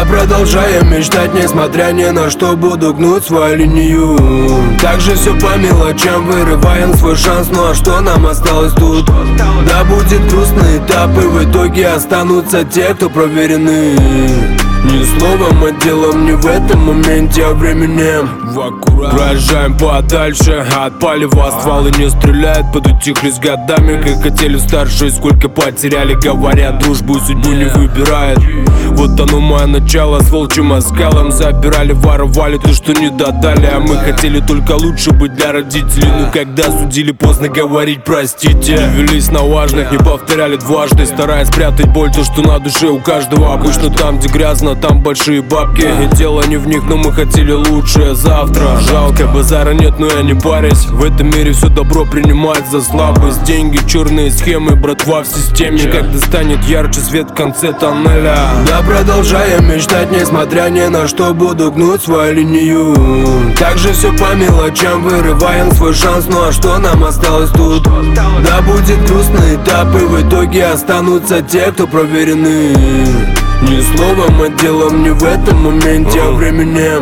продолжаем мечтать, несмотря ни на что. Буду гнуть свою линию. Также все по мелочам, вырываем свой шанс. Ну а что нам осталось тут? Да, будет грустный этап, и в итоге останутся те, кто проверены. Ни словом, а делом, не в этом моменте, а временем. Проезжаем подальше, отпали в ствол и не стреляют. Подутихли с годами, как хотели старшие. Сколько потеряли, говорят, дружбу судьбу не выбирает. Вот оно мое начало, с волчьим оскалом. Забирали, воровали то, что не додали. А мы хотели только лучше быть для родителей. Но когда судили, поздно говорить простите. Не велись на важных, не повторяли дважды, стараясь спрятать боль, то, что на душе у каждого. Обычно там, где грязно, там большие бабки. И дело не в них, но мы хотели лучшее завтра. Жалко, базара нет, но я не парюсь. В этом мире все добро принимать за слабость. Деньги, черные схемы, братва в системе. Когда станет ярче свет в конце тоннеля. Да, продолжаем мечтать, несмотря ни на что. Буду гнуть свою линию. Также все по мелочам, вырываем свой шанс. Ну а что нам осталось тут? Да, будет грустный этап, и в итоге останутся те, кто проверены. Ни словом, а делом, не в этом моменте, а временем.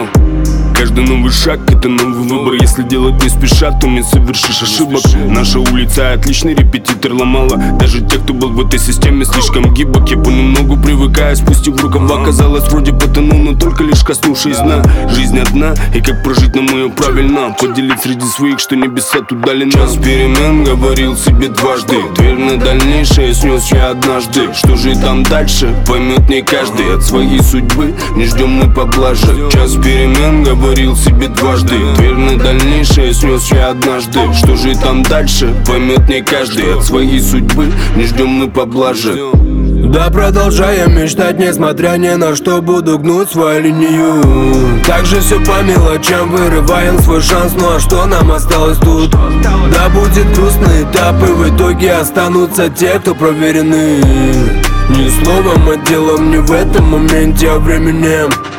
Каждый новый шаг — это новый выбор. Если делать не спеша, то не совершишь ошибок. Наша улица — отличный репетитор, ломала даже те, кто был в этой системе слишком гибок. Я понемногу привыкая, спустив рукава, казалось, вроде потонул, но только лишь коснувшись дна. Жизнь одна, и как прожить нам ее правильно? Поделить среди своих, что небеса тут дали нам. Час перемен, говорил себе дважды. Дверь на дальнейшее снес я однажды. Что же там дальше, поймет не каждый. От своей судьбы не ждем мы поблажек. Час перемен, говорил себе дважды. Дверь на дальнейшее снес я однажды. Что же там дальше, поймет не каждый. От своей судьбы не ждем мы поблажек. Да, продолжаем мечтать, несмотря ни на что. Буду гнуть свою линию. Также все по мелочам, вырываем свой шанс. Ну а что нам осталось тут? Да, будет грустный этап, и в итоге останутся те, кто проверены. Ни словом, а делом, не в этом моменте, а временем.